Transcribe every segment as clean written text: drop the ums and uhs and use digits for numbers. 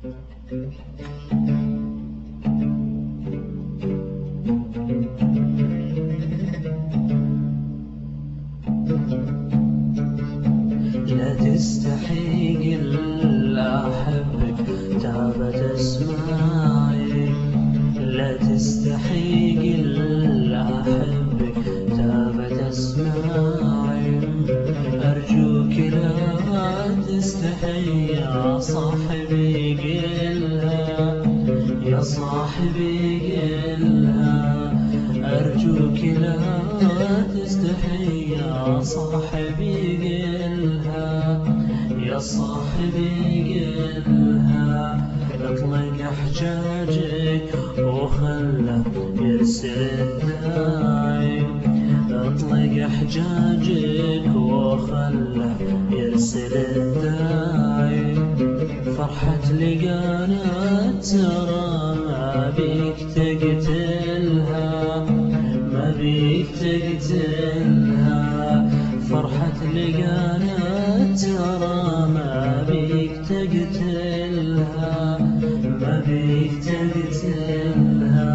لا تستحي قل أحبك تعبت أسماعي، لا تستحي قل أحبك تعبت أسماعي، أرجوك لا تستحي يا صاحبي قلها، يا صاحبي قلها، أرجوك لا تستحي يا صاحبي قلها، يا صاحبي قلها. اطلق حجاجك وخله يرسل الداعي، اطلق حجاجك وخله يرسل الداعي، فرحة لقانا ترى ما بيك تقتلها، ما بيك تقتلها، فرحة لقانا ترى ما بيك تقتلها، ما بيك تقتلها.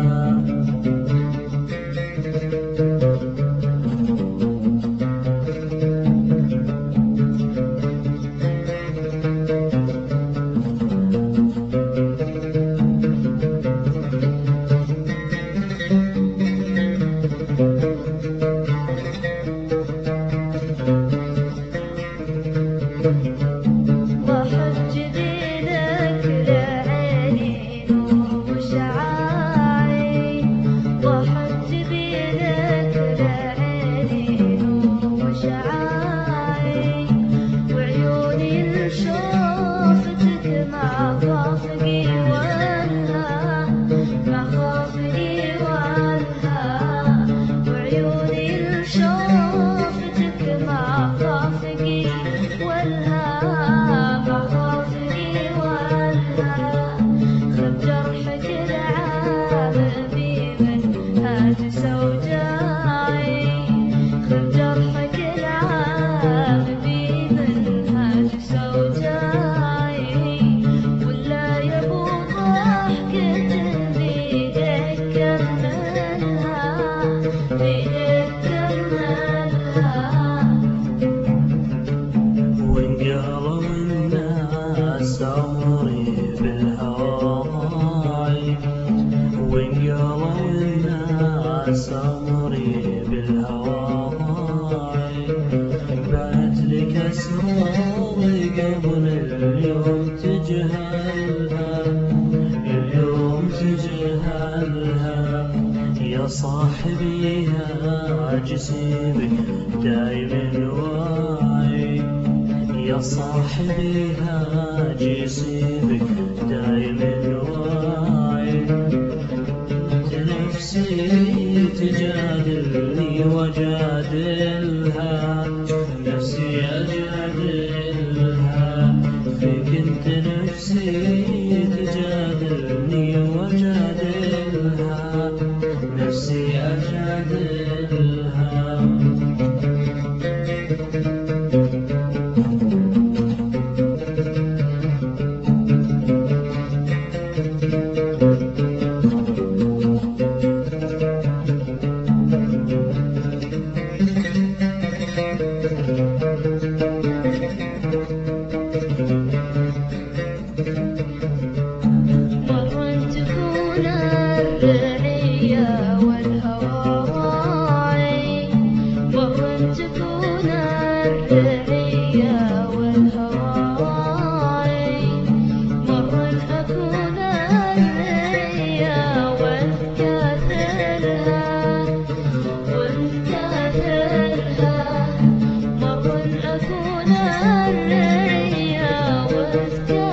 وحج دينك لعيني نور شعاعي، وحج دينك لعيني نور شعاعي، وعيوني لشوفتك ما خافقي والها، ما خافقي والها، وعيوني لشوفتك ما خافقي والها، ما خافقي والها. خذ جرحك العابي من هاجس وجاعي، خذ جرحك العابي من هاجس وجاعي، ولا يبو ضحكة بيدك كملها، بيدك كملها. وانقالوا الناس عمري بالهوى ضاعي، وانقالوا الناس عمري بالهوى ضاعي، بعت لك أسراري قبل اليوم تجهلها، اليوم تجهلها، يا صاحبي هاجسي بك دايم واعي، يا صاحبي هاجسي بك دايم واعي، نفسي تجادلني وجادلها، نفسي أجادلها، فيك انت نفسي تجادلني وجادلها، نفسي أجادلها. مرة تكون الرعية والهوى راعي، مرة تكون الرعية والهوى راعي، مرة أكون الرعية وأتكاثرها، وأتكاثرها، مرة أكون الرعية وأتكاثرها.